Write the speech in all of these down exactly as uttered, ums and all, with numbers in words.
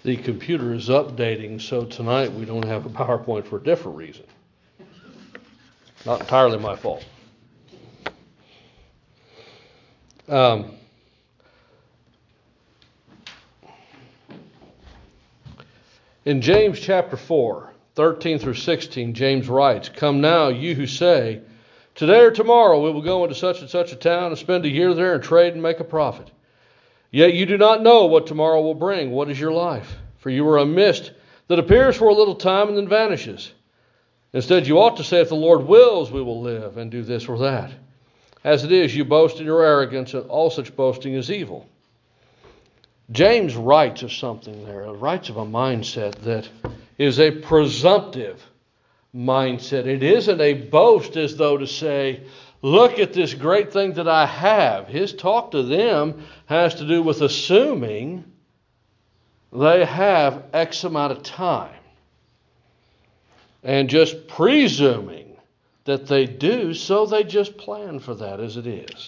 The computer is updating, so tonight we don't have a PowerPoint for a different reason. Not entirely my fault. Um, in James chapter four, thirteen through sixteen, James writes, "Come now, you who say, today or tomorrow we will go into such and such a town and spend a year there and trade and make a profit. Yet you do not know what tomorrow will bring. What is your life? For you are a mist that appears for a little time and then vanishes. Instead, you ought to say, if the Lord wills, we will live and do this or that. As it is, you boast in your arrogance, and all such boasting is evil." James writes of something there, writes of a mindset that is a presumptive mindset. It isn't a boast as though to say, look at this great thing that I have. His talk to them has to do with assuming they have X amount of time and just presuming that they do, so they just plan for that as it is.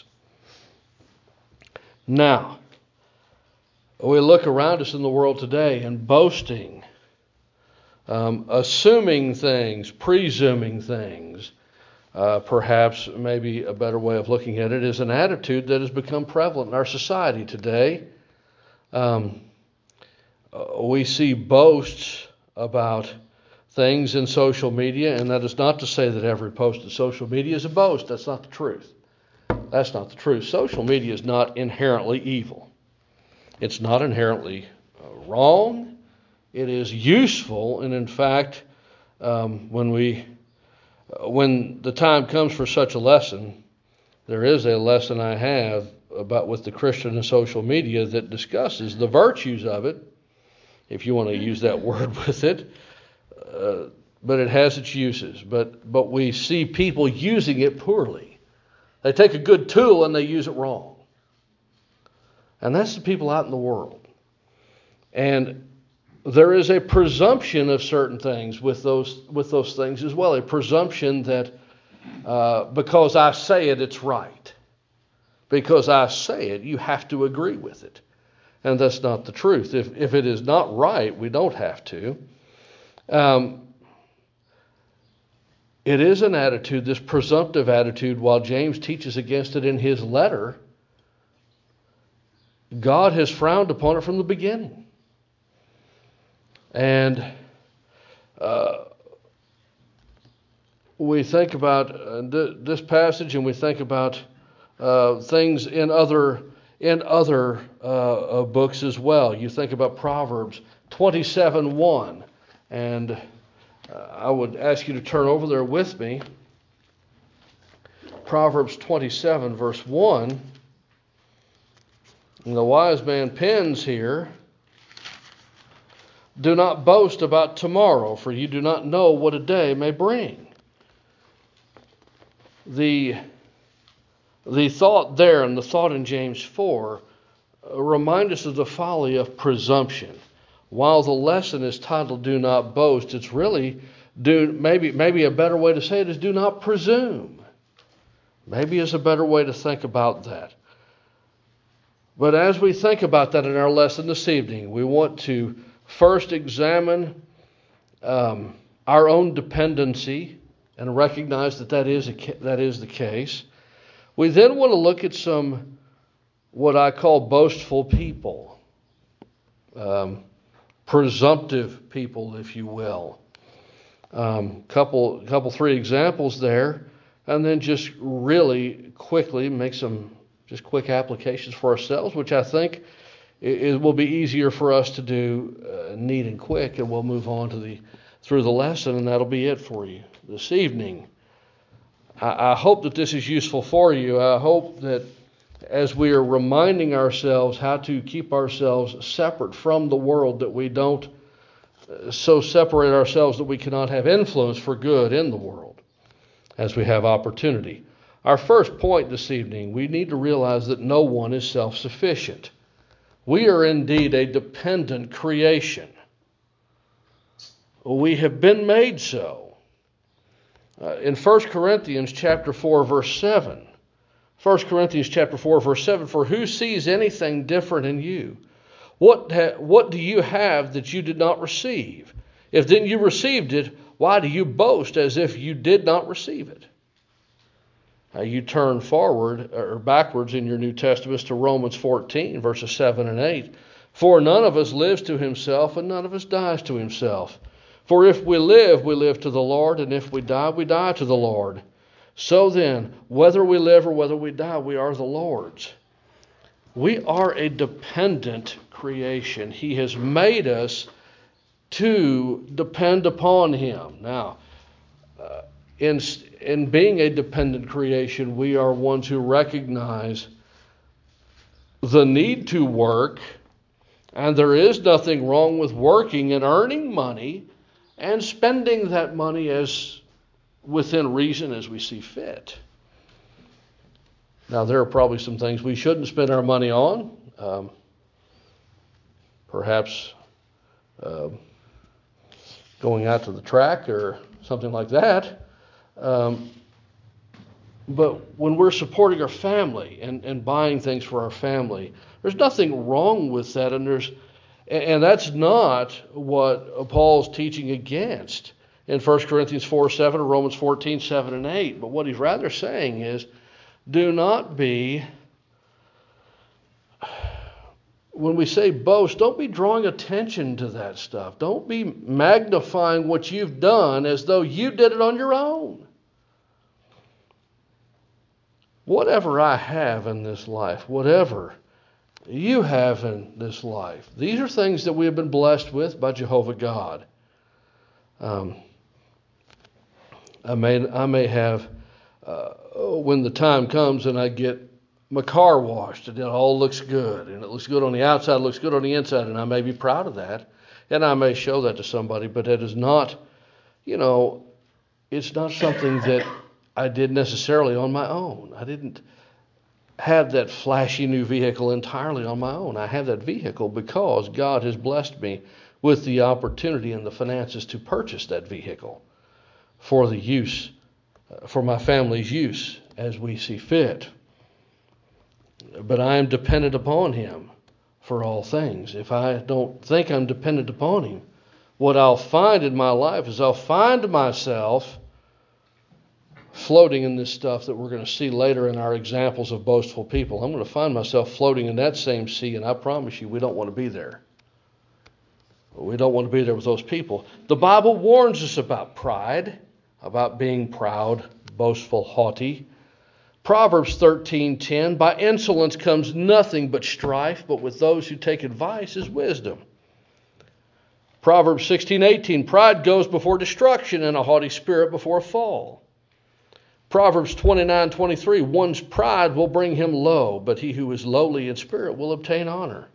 Now, we look around us in the world today and boasting, um, assuming things, presuming things, Uh, perhaps maybe a better way of looking at it is an attitude that has become prevalent in our society today. Um, we see boasts about things in social media, and that is not to say that every post in social media is a boast. That's not the truth. That's not the truth. Social media is not inherently evil. It's not inherently uh, wrong. It is useful, and in fact, um, when we When the time comes for such a lesson, there is a lesson I have about with the Christian and social media that discusses the virtues of it, if you want to use that word with it, uh, but it has its uses. But but we see people using it poorly. They take a good tool and they use it wrong. And that's the people out in the world. And there is a presumption of certain things with those with those things as well. A presumption that uh, because I say it, it's right. Because I say it, you have to agree with it. And that's not the truth. If if it is not right, we don't have to. Um, it is an attitude, this presumptive attitude, while James teaches against it in his letter, God has frowned upon it from the beginning. And uh, we think about uh, th- this passage, and we think about uh, things in other in other uh, uh, books as well. You think about Proverbs twenty-seven one, and uh, I would ask you to turn over there with me. Proverbs twenty-seven, verse one. And the wise man pens here, "Do not boast about tomorrow, for you do not know what a day may bring." The, the thought there and the thought in James four uh, remind us of the folly of presumption. While the lesson is titled "Do not boast," it's really do maybe maybe a better way to say it is "do not presume." Maybe is a better way to think about that. But as we think about that in our lesson this evening, we want to first examine um, our own dependency and recognize that that is, a, that is the case. We then want to look at some what I call boastful people, um, presumptive people, if you will. Um, couple, couple, three examples there, and then just really quickly make some just quick applications for ourselves, which I think it will be easier for us to do uh, neat and quick, and we'll move on to the through the lesson, and that'll be it for you this evening. I, I hope that this is useful for you. I hope that as we are reminding ourselves how to keep ourselves separate from the world, that we don't uh, so separate ourselves that we cannot have influence for good in the world as we have opportunity. Our first point this evening, we need to realize that no one is self-sufficient. We are indeed a dependent creation. We have been made so. Uh, in First Corinthians chapter four, verse seven, First Corinthians chapter four, verse seven, "For who sees anything different in you? What, ha- what do you have that you did not receive? If then you received it, why do you boast as if you did not receive it? Now you turn forward or backwards in your New Testaments to Romans fourteen, verses seven and eight. For none of us lives to himself, and none of us dies to himself. For if we live, we live to the Lord, and if we die, we die to the Lord. So then, whether we live or whether we die, we are the Lord's. We are a dependent creation. He has made us to depend upon him. Now, uh, in, in being a dependent creation, we are ones who recognize the need to work, and there is nothing wrong with working and earning money and spending that money as within reason as we see fit. Now, there are probably some things we shouldn't spend our money on. Um, perhaps uh, going out to the track or something like that. Um, but when we're supporting our family and, and buying things for our family, there's nothing wrong with that. And there's and that's not what Paul's teaching against in First Corinthians four seven or Romans fourteen seven and eight. But what he's rather saying is, do not be, when we say boast, don't be drawing attention to that stuff. Don't be magnifying what you've done as though you did it on your own. Whatever I have in this life, whatever you have in this life, these are things that we have been blessed with by Jehovah God. Um, I may, I may have, uh, when the time comes and I get my car washed and it all looks good, and it looks good on the outside, it looks good on the inside, and I may be proud of that, and I may show that to somebody, but it is not, you know, it's not something that I did necessarily on my own. I didn't have that flashy new vehicle entirely on my own. I have that vehicle because God has blessed me with the opportunity and the finances to purchase that vehicle for the use, for my family's use as we see fit. But I am dependent upon him for all things. If I don't think I'm dependent upon him, what I'll find in my life is I'll find myself floating in this stuff that we're going to see later in our examples of boastful people. I'm going to find myself floating in that same sea, and I promise you we don't want to be there. We don't want to be there with those people. The Bible warns us about pride, about being proud, boastful, haughty. Proverbs thirteen ten, by insolence comes nothing but strife, but with those who take advice is wisdom. Proverbs sixteen eighteen, pride goes before destruction, and a haughty spirit before a fall. Proverbs twenty-nine twenty-three, one's pride will bring him low, but he who is lowly in spirit will obtain honor.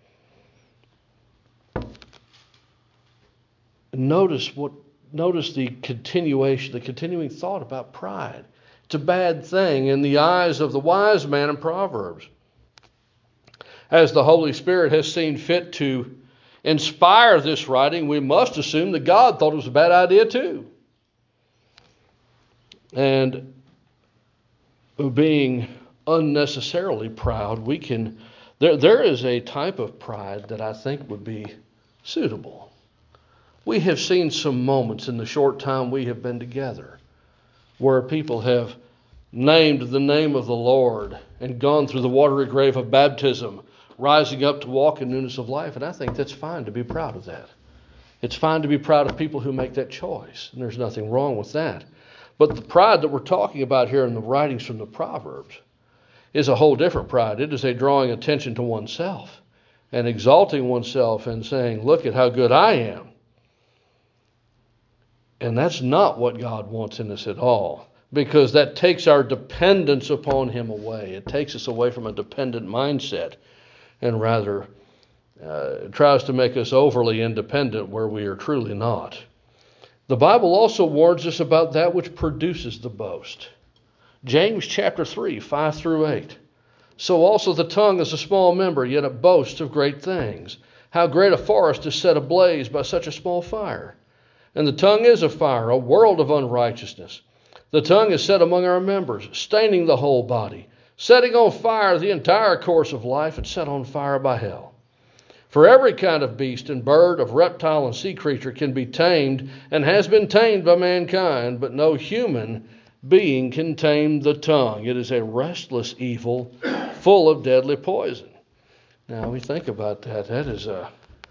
Notice what notice the continuation, the continuing thought about pride. It's a bad thing in the eyes of the wise man in Proverbs. As the Holy Spirit has seen fit to inspire this writing, we must assume that God thought it was a bad idea too. And being unnecessarily proud, we can there there is a type of pride that I think would be suitable. We have seen some moments in the short time we have been together where people have named the name of the Lord and gone through the watery grave of baptism, rising up to walk in newness of life. And I think that's fine to be proud of that. It's fine to be proud of people who make that choice, and there's nothing wrong with that. But the pride that we're talking about here in the writings from the Proverbs is a whole different pride. It is a drawing attention to oneself and exalting oneself and saying, look at how good I am. And that's not what God wants in us at all, because that takes our dependence upon him away. It takes us away from a dependent mindset and rather uh, tries to make us overly independent where we are truly not. The Bible also warns us about that which produces the boast. James chapter three, five through eight. So also the tongue is a small member, yet it boasts of great things. How great a forest is set ablaze by such a small fire. And the tongue is a fire, a world of unrighteousness. The tongue is set among our members, staining the whole body, setting on fire the entire course of life, and set on fire by hell. For every kind of beast and bird, of reptile and sea creature can be tamed and has been tamed by mankind, but no human being can tame the tongue. It is a restless evil full of deadly poison. Now we think about that. That is a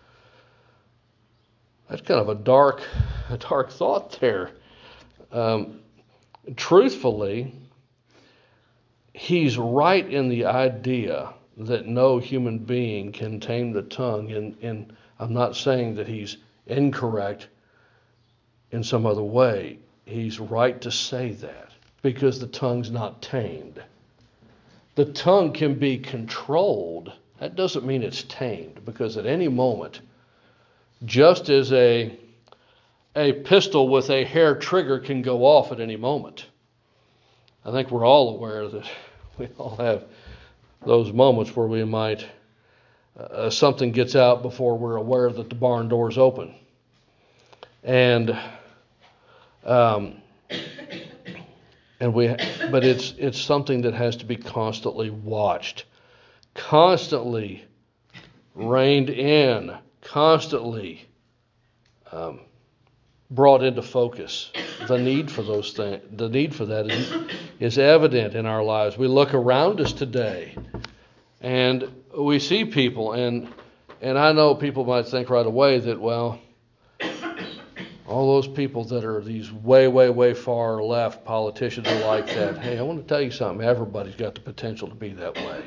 that's kind of a dark, a dark thought there. Um, truthfully, he's right in the idea that no human being can tame the tongue. And, and I'm not saying that he's incorrect in some other way. He's right to say that because the tongue's not tamed. The tongue can be controlled. That doesn't mean it's tamed, because at any moment, just as a, a pistol with a hair trigger can go off at any moment, I think we're all aware that we all have those moments where we might, uh, something gets out before we're aware that the barn door's open. And, um, and we, but it's, it's something that has to be constantly watched, constantly reined in, constantly, um, brought into focus. The need for those things, the need for that is, is evident in our lives. We look around us today, and we see people, and and I know people might think right away that, well, all those people that are these way, way, way far left politicians are like that. Hey, I want to tell you something. Everybody's got the potential to be that way.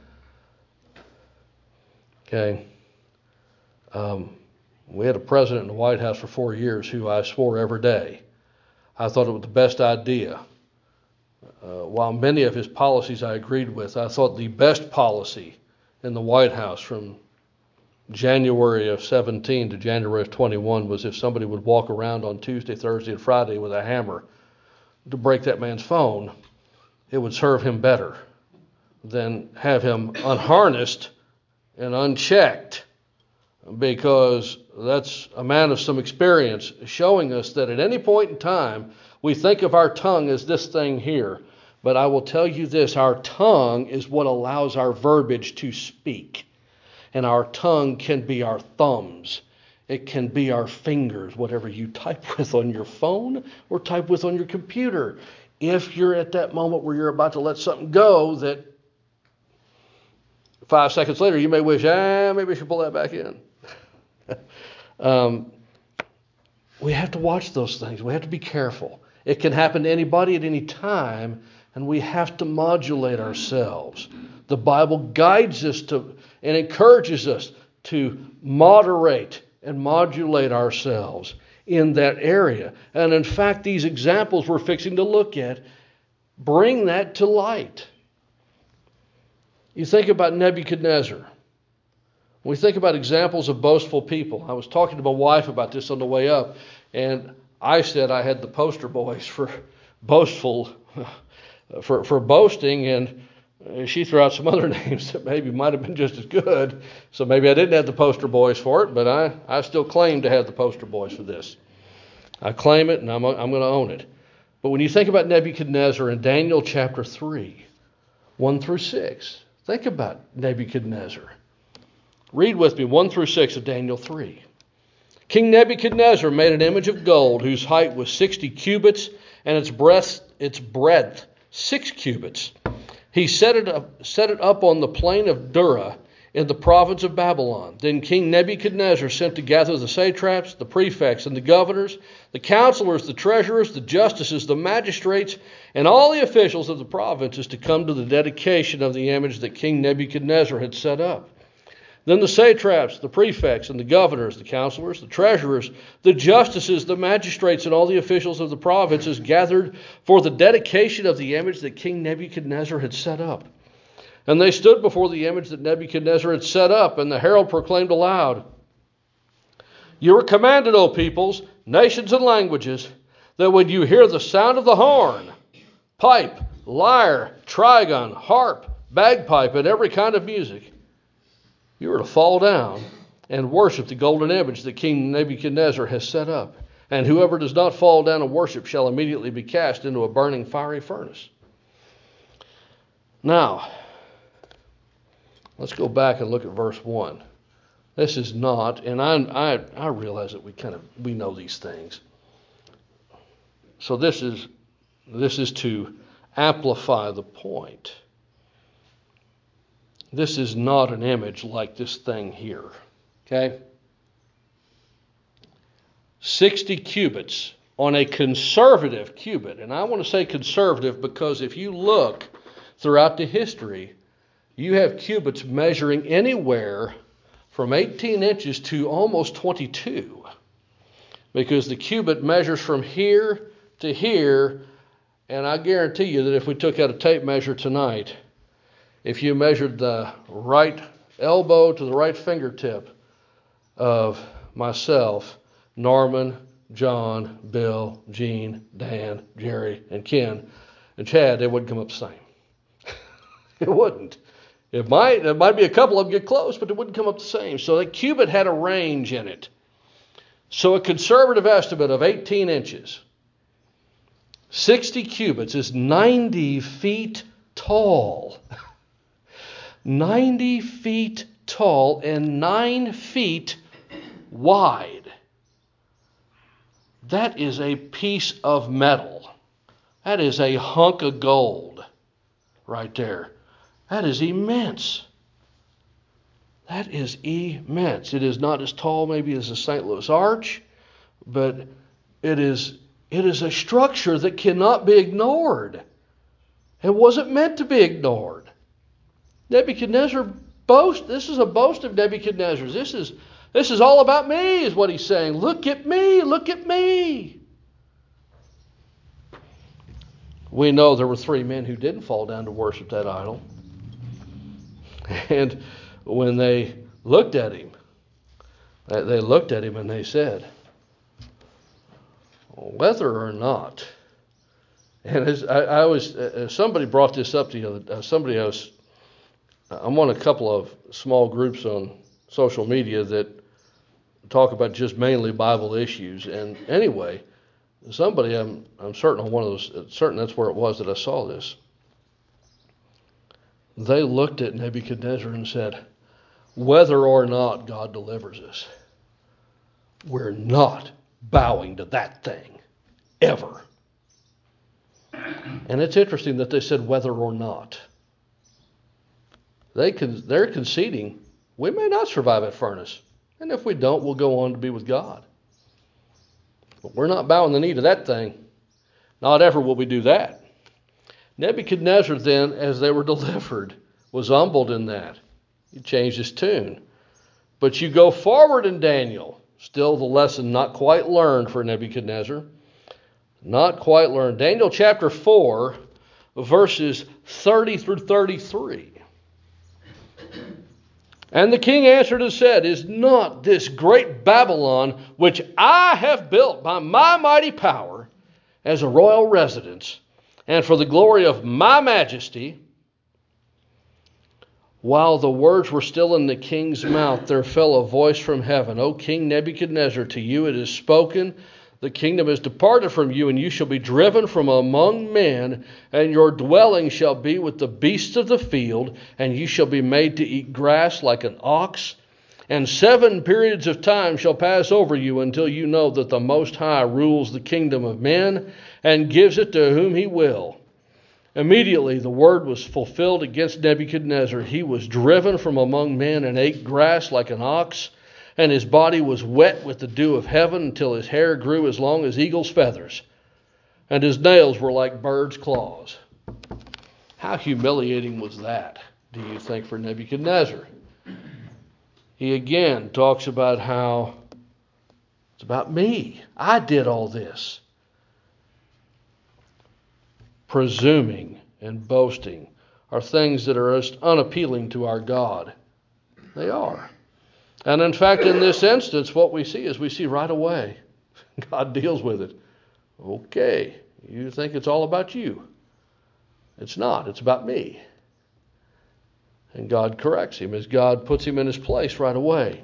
Okay. Um, we had a president in the White House for four years who I swore every day I thought it was the best idea. Uh, while many of his policies I agreed with, I thought the best policy in the White House from January of seventeen to January of twenty-one was if somebody would walk around on Tuesday, Thursday, and Friday with a hammer to break that man's phone, it would serve him better than have him unharnessed and unchecked, because that's a man of some experience showing us that at any point in time, we think of our tongue as this thing here. But I will tell you this, our tongue is what allows our verbiage to speak. And our tongue can be our thumbs. It can be our fingers, whatever you type with on your phone or type with on your computer. If you're at that moment where you're about to let something go that five seconds later you may wish, ah, maybe I should pull that back in. um, we have to watch those things. We have to be careful. It can happen to anybody at any time, and we have to modulate ourselves. The Bible guides us to and encourages us to moderate and modulate ourselves in that area. And in fact, these examples we're fixing to look at bring that to light. You think about Nebuchadnezzar. We think about examples of boastful people. I was talking to my wife about this on the way up, and I said I had the poster boys for boastful, for, for boasting, and she threw out some other names that maybe might have been just as good. So maybe I didn't have the poster boys for it, but I, I still claim to have the poster boys for this. I claim it, and I'm, I'm going to own it. But when you think about Nebuchadnezzar in Daniel chapter three, one through six, think about Nebuchadnezzar. Read with me one through six of Daniel three. King Nebuchadnezzar made an image of gold whose height was sixty cubits and its breadth, its breadth six cubits. He set it up, set it up on the plain of Dura in the province of Babylon. Then King Nebuchadnezzar sent to gather the satraps, the prefects, and the governors, the counselors, the treasurers, the justices, the magistrates, and all the officials of the provinces to come to the dedication of the image that King Nebuchadnezzar had set up. Then the satraps, the prefects, and the governors, the counselors, the treasurers, the justices, the magistrates, and all the officials of the provinces gathered for the dedication of the image that King Nebuchadnezzar had set up. And they stood before the image that Nebuchadnezzar had set up, and the herald proclaimed aloud, "You are commanded, O peoples, nations, and languages, that when you hear the sound of the horn, pipe, lyre, trigon, harp, bagpipe, and every kind of music, you are to fall down and worship the golden image that King Nebuchadnezzar has set up. And whoever does not fall down and worship shall immediately be cast into a burning fiery furnace." Now, let's go back and look at verse one. This is not, and I, I, I realize that we kind of, we know these things. So this is, this is to amplify the point. This is not an image like this thing here. Okay? sixty cubits on a conservative cubit. And I want to say conservative because if you look throughout the history, you have cubits measuring anywhere from eighteen inches to almost twenty-two. Because the cubit measures from here to here, and I guarantee you that if we took out a tape measure tonight, if you measured the right elbow to the right fingertip of myself, Norman, John, Bill, Gene, Dan, Jerry, and Ken, and Chad, it wouldn't come up the same. It wouldn't. It might, it might be a couple of them get close, but it wouldn't come up the same. So the cubit had a range in it. So a conservative estimate of eighteen inches, sixty cubits is ninety feet tall. ninety feet tall and nine feet wide. That is a piece of metal. That is a hunk of gold right there. That is immense. That is immense. It is not as tall maybe as the Saint Louis Arch, but it is it is a structure that cannot be ignored. It wasn't meant to be ignored. Nebuchadnezzar boast. This is a boast of Nebuchadnezzar's. This is this is all about me, is what he's saying. Look at me, look at me. We know there were three men who didn't fall down to worship that idol. And when they looked at him, they looked at him and they said, whether or not, and as I, I was, uh, somebody brought this up the other, uh, somebody else, I'm on a couple of small groups on social media that talk about just mainly Bible issues. And anyway, somebody, I'm, I'm certain on one of those, certain that's where it was that I saw this. They looked at Nebuchadnezzar and said, whether or not God delivers us, we're not bowing to that thing, ever. And it's interesting that they said whether or not. They con- they're conceding we may not survive that furnace. And if we don't, we'll go on to be with God. But we're not bowing the knee to that thing. Not ever will we do that. Nebuchadnezzar then, as they were delivered, was humbled in that. He changed his tune. But you go forward in Daniel, still the lesson not quite learned for Nebuchadnezzar. Not quite learned. Daniel chapter four, verses thirty through thirty-three. And the king answered and said, is not this great Babylon, which I have built by my mighty power, as a royal residence, and for the glory of my majesty? While the words were still in the king's mouth, there fell a voice from heaven, O King Nebuchadnezzar, to you it is spoken, the kingdom is departed from you, and you shall be driven from among men, and your dwelling shall be with the beasts of the field, and you shall be made to eat grass like an ox. And seven periods of time shall pass over you until you know that the Most High rules the kingdom of men and gives it to whom he will. Immediately the word was fulfilled against Nebuchadnezzar. He was driven from among men and ate grass like an ox, and his body was wet with the dew of heaven until his hair grew as long as eagle's feathers, and his nails were like birds' claws. How humiliating was that, do you think, for Nebuchadnezzar? He again talks about how it's about me. I did all this. Presuming and boasting are things that are just unappealing to our God. They are. And in fact, in this instance, what we see is we see right away, God deals with it. Okay, you think it's all about you. It's not. It's about me. And God corrects him as God puts him in his place right away.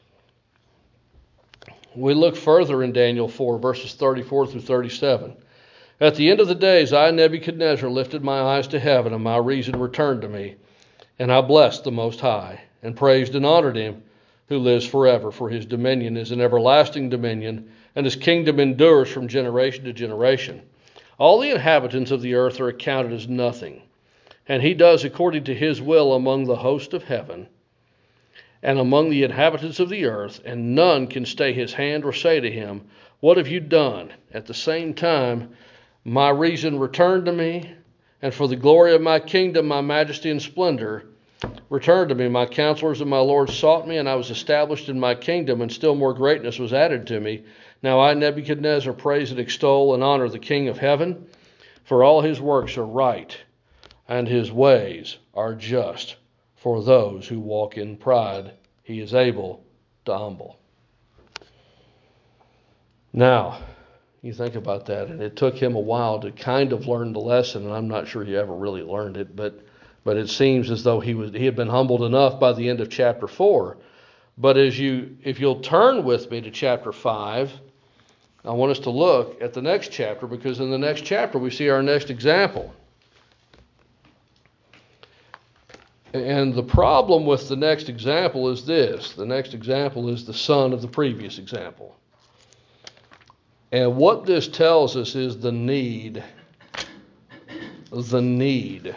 We look further in Daniel four, verses thirty-four through thirty-seven. At the end of the days, I, Nebuchadnezzar, lifted my eyes to heaven, and my reason returned to me. And I blessed the Most High, and praised and honored him, who lives forever, for his dominion is an everlasting dominion, and his kingdom endures from generation to generation. All the inhabitants of the earth are accounted as nothing, and he does according to his will among the host of heaven and among the inhabitants of the earth, and none can stay his hand or say to him, what have you done? At the same time, my reason returned to me, and for the glory of my kingdom, my majesty and splendor returned to me. My counselors and my lords sought me, and I was established in my kingdom, and still more greatness was added to me. Now I, Nebuchadnezzar, praise and extol and honor the King of heaven, for all his works are right, and his ways are just. For those who walk in pride, he is able to humble. Now, you think about that, and it took him a while to kind of learn the lesson, and I'm not sure he ever really learned it, but but it seems as though he was he had been humbled enough by the end of chapter four. But as you, if you'll turn with me to chapter five, I want us to look at the next chapter, because in the next chapter we see our next example. And the problem with the next example is this. The next example is the son of the previous example. And what this tells us is the need, the need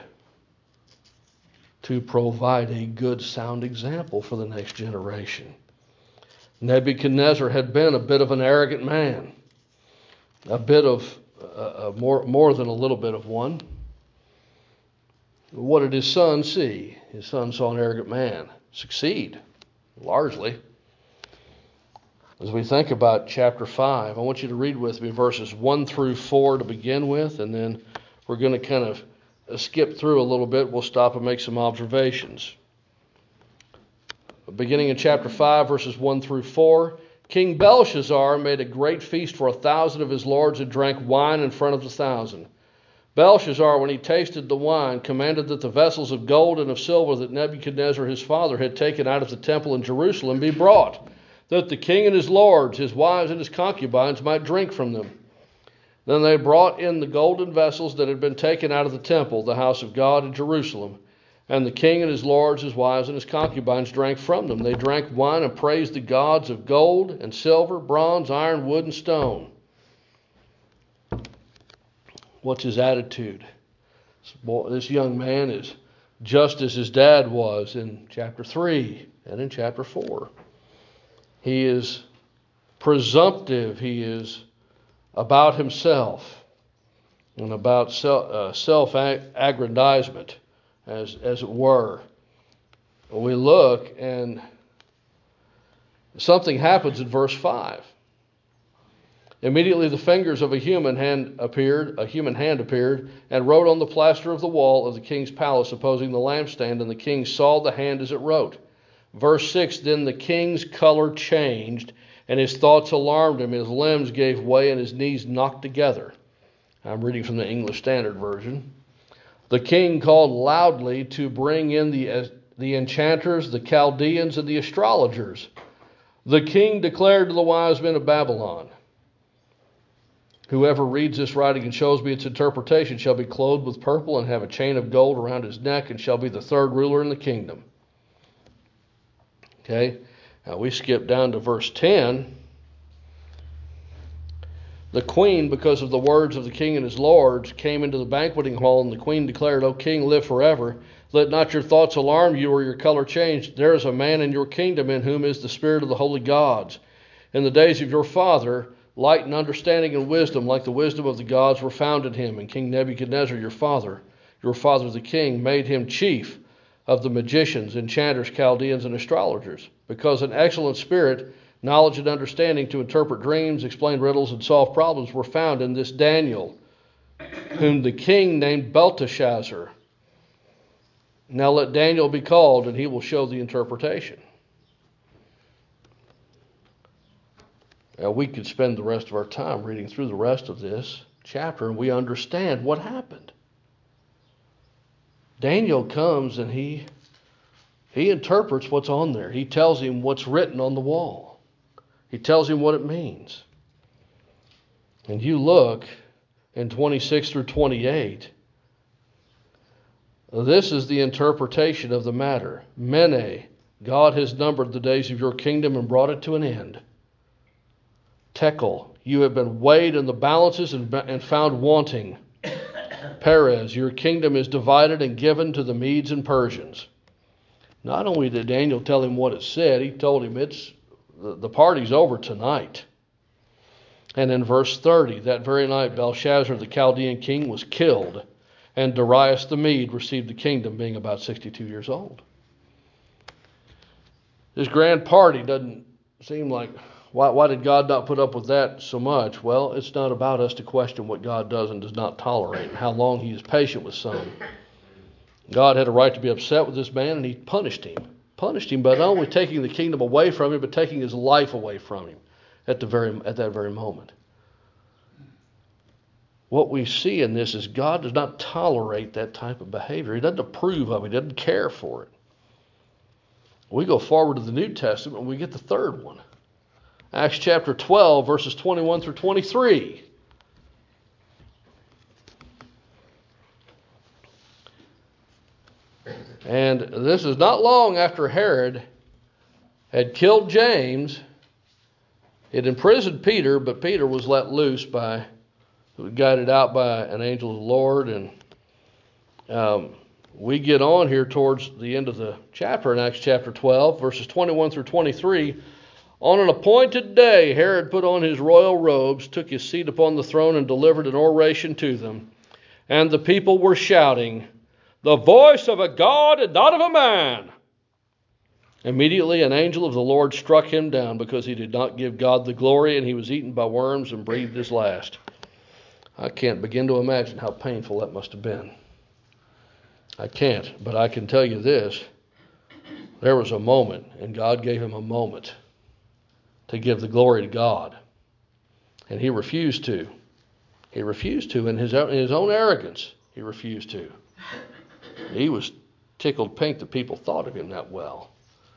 to provide a good, sound example for the next generation. Nebuchadnezzar had been a bit of an arrogant man, a bit of, uh, more, more than a little bit of one. What did his son see? His son saw an arrogant man succeed, largely. As we think about chapter five, I want you to read with me verses one through four to begin with, and then we're going to kind of skip through a little bit. We'll stop and make some observations. Beginning in chapter five, verses one through four, King Belshazzar made a great feast for a thousand of his lords and drank wine in front of the thousand. Belshazzar, when he tasted the wine, commanded that the vessels of gold and of silver that Nebuchadnezzar his father had taken out of the temple in Jerusalem be brought, that the king and his lords, his wives and his concubines might drink from them. Then they brought in the golden vessels that had been taken out of the temple, the house of God in Jerusalem. And the king and his lords, his wives, and his concubines drank from them. They drank wine and praised the gods of gold and silver, bronze, iron, wood, and stone. What's his attitude? This young man is just as his dad was in chapter three and in chapter four. He is presumptive. He is about himself and about self, uh, self-aggrandizement, as, as it were. We look and something happens in verse five. Immediately the fingers of a human hand appeared, a human hand appeared, and wrote on the plaster of the wall of the king's palace opposing the lampstand, and the king saw the hand as it wrote. Verse six, then the king's color changed, and his thoughts alarmed him. His limbs gave way, and his knees knocked together. I'm reading from the English Standard Version. The king called loudly to bring in the, the enchanters, the Chaldeans, and the astrologers. The king declared to the wise men of Babylon, whoever reads this writing and shows me its interpretation shall be clothed with purple and have a chain of gold around his neck and shall be the third ruler in the kingdom. Okay, now we skip down to verse ten. The queen, because of the words of the king and his lords, came into the banqueting hall, and the queen declared, O king, live forever. Let not your thoughts alarm you or your color change. There is a man in your kingdom in whom is the spirit of the holy gods. In the days of your father, light and understanding and wisdom, like the wisdom of the gods, were found in him. And King Nebuchadnezzar, your father, your father the king, made him chief of the magicians, enchanters, Chaldeans, and astrologers, because an excellent spirit, knowledge and understanding to interpret dreams, explain riddles, and solve problems were found in this Daniel, whom the king named Belteshazzar. Now let Daniel be called, and he will show the interpretation. Now, we could spend the rest of our time reading through the rest of this chapter, and we understand what happened. Daniel comes and he he interprets what's on there. He tells him what's written on the wall. He tells him what it means. And you look in twenty-six through twenty-eight. This is the interpretation of the matter. Mene, God has numbered the days of your kingdom and brought it to an end. Tekel, you have been weighed in the balances and, and found wanting. Perez, your kingdom is divided and given to the Medes and Persians. Not only did Daniel tell him what it said, he told him it's the, the party's over tonight. And in verse thirty, that very night Belshazzar the Chaldean king was killed, and Darius the Mede received the kingdom, being about sixty-two years old. This grand party doesn't seem like, why, why did God not put up with that so much? Well, it's not about us to question what God does and does not tolerate, and how long he is patient with some. God had a right to be upset with this man, and he punished him. Punished him by not only taking the kingdom away from him, but taking his life away from him at the very at that very moment. What we see in this is God does not tolerate that type of behavior. He doesn't approve of it. He doesn't care for it. We go forward to the New Testament and we get the third one. Acts chapter twelve, verses twenty-one through twenty-three. And this is not long after Herod had killed James. It imprisoned Peter, but Peter was let loose by, guided out by an angel of the Lord. And um, we get on here towards the end of the chapter in Acts chapter twelve, verses twenty-one through twenty-three. On an appointed day, Herod put on his royal robes, took his seat upon the throne, and delivered an oration to them. And the people were shouting, "The voice of a God and not of a man." Immediately an angel of the Lord struck him down because he did not give God the glory, and he was eaten by worms and breathed his last. I can't begin to imagine how painful that must have been. I can't, but I can tell you this. There was a moment, and God gave him a moment to give the glory to God. And he refused to. He refused to in his own, in his own arrogance. He refused to. He was tickled pink that people thought of him that well.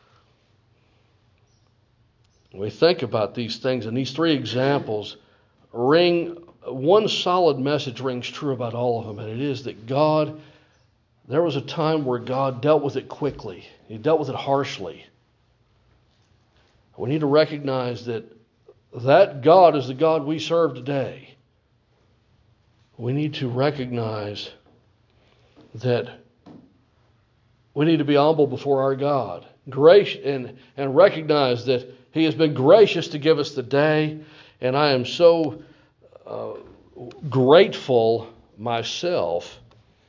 We think about these things, and these three examples ring, one solid message rings true about all of them, and it is that God, there was a time where God dealt with it quickly. He dealt with it harshly. We need to recognize that that God is the God we serve today. We need to recognize that we need to be humble before our God, gracious, and, and recognize that He has been gracious to give us the day, and I am so uh, grateful myself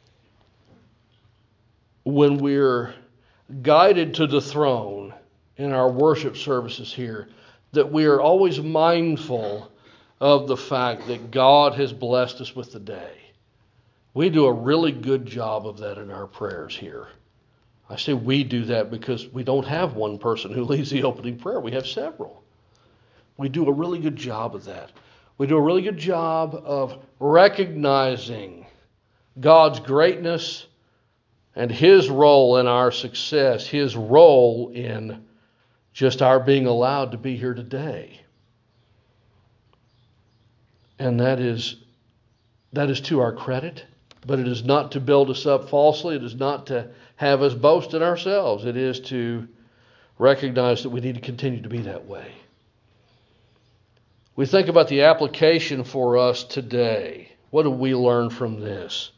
when we're guided to the throne in our worship services here, that we are always mindful of the fact that God has blessed us with the day. We do a really good job of that in our prayers here. I say we do that because we don't have one person who leads the opening prayer. We have several. We do a really good job of that. We do a really good job of recognizing God's greatness and His role in our success, His role in just our being allowed to be here today. And that is, that is to our credit, but it is not to build us up falsely. It is not to have us boast in ourselves. It is to recognize that we need to continue to be that way. We think about the application for us today. What do we learn from this?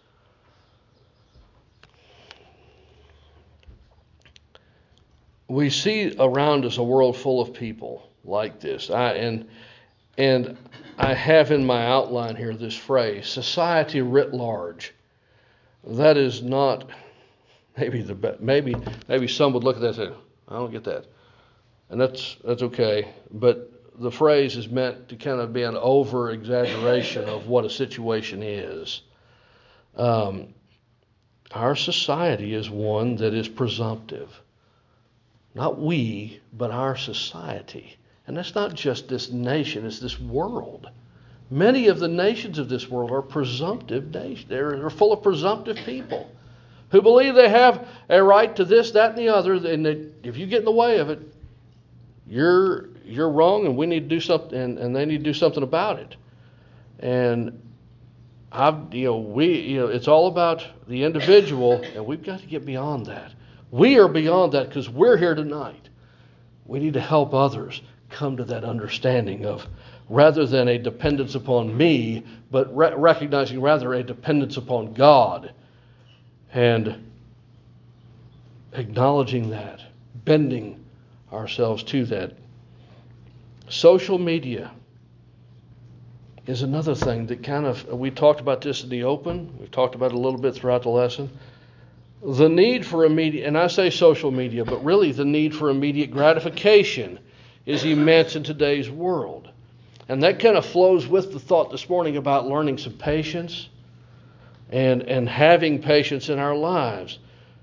We see around us a world full of people like this. I, and, and I have in my outline here this phrase, society writ large. That is not... Maybe the maybe maybe some would look at that and say, I don't get that. And that's that's okay. But the phrase is meant to kind of be an over-exaggeration of what a situation is. Um, our society is one that is presumptive. Not we, but our society. And that's not just this nation, it's this world. Many of the nations of this world are presumptive nations. They're, they're full of presumptive people who believe they have a right to this, that, and the other, and that if you get in the way of it, you're you're wrong, and we need to do something, and, and they need to do something about it. And I've, you know, we, you know, it's all about the individual, and we've got to get beyond that. We are beyond that because we're here tonight. We need to help others come to that understanding of, rather than a dependence upon me, but re- recognizing rather a dependence upon God, and acknowledging that, bending ourselves to that. Social media is another thing that kind of, we talked about this in the open, we've talked about it a little bit throughout the lesson. The need for immediate, and I say social media, but really the need for immediate gratification is immense in today's world. And that kind of flows with the thought this morning about learning some patience and, and having patience in our lives.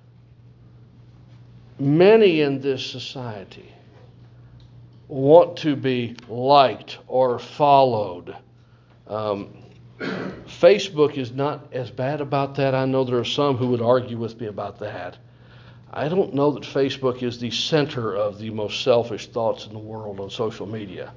Many in this society want to be liked or followed. Um, Facebook is not as bad about that. I know there are some who would argue with me about that. I don't know that Facebook is the center of the most selfish thoughts in the world on social media.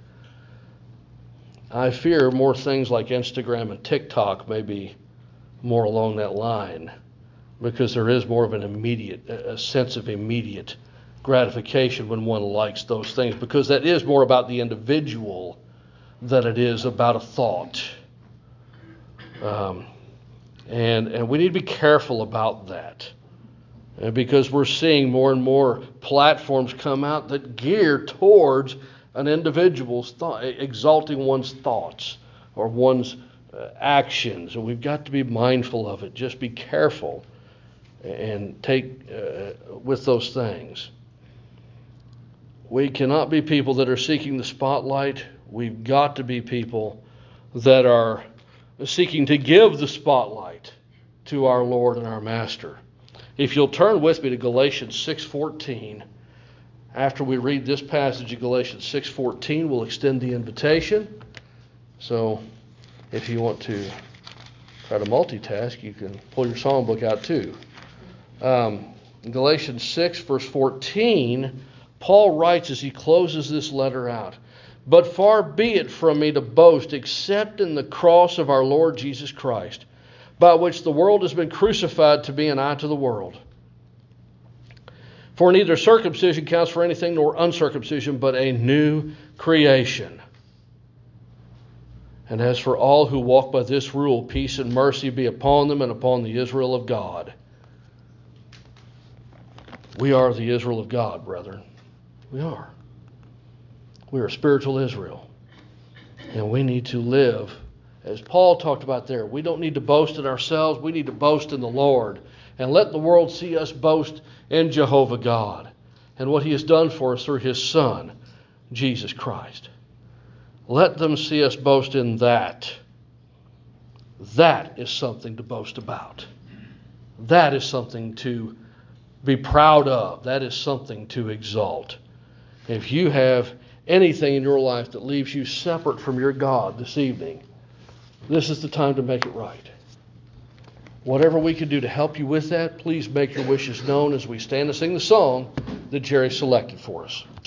I fear more things like Instagram and TikTok may be more along that line, because there is more of an immediate, a sense of immediate gratification when one likes those things, because that is more about the individual than it is about a thought. Um, and and we need to be careful about that, and because we're seeing more and more platforms come out that gear towards an individual's thought, exalting one's thoughts or one's uh, actions, and we've got to be mindful of it. Just be careful and take uh, with those things. We cannot be people that are seeking the spotlight. We've got to be people that are seeking to give the spotlight to our Lord and our Master. If you'll turn with me to Galatians six fourteen, after we read this passage of Galatians six fourteen, we'll extend the invitation. So if you want to try to multitask, you can pull your songbook out too. Um, in Galatians six, verse fourteen, Paul writes as he closes this letter out, "But far be it from me to boast except in the cross of our Lord Jesus Christ, by which the world has been crucified to me and I to the world. For neither circumcision counts for anything nor uncircumcision, but a new creation. And as for all who walk by this rule, peace and mercy be upon them and upon the Israel of God." We are the Israel of God, brethren. We are. We are spiritual Israel. And we need to live, as Paul talked about there, we don't need to boast in ourselves. We need to boast in the Lord. And let the world see us boast in Jehovah God and what He has done for us through His Son, Jesus Christ. Let them see us boast in that. That is something to boast about. That is something to be proud of. That is something to exalt. If you have anything in your life that leaves you separate from your God this evening, this is the time to make it right. Whatever we can do to help you with that, please make your wishes known as we stand to sing the song that Jerry selected for us.